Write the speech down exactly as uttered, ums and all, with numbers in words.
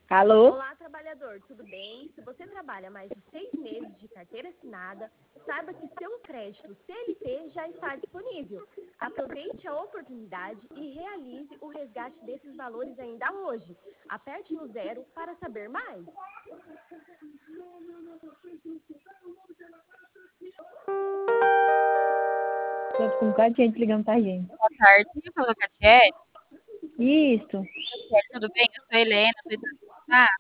Alô? Olá, trabalhador, tudo bem? Se você trabalha mais de seis meses de carteira assinada, saiba que seu crédito C L T já está disponível. Aproveite a oportunidade e realize o resgate desses valores ainda hoje. Aperte no zero para saber mais. Tô com um bocado de gente ligando pra gente. Boa tarde, falou Catiele. Isso. Catiele, tudo bem? Eu sou Helena, sou educadora.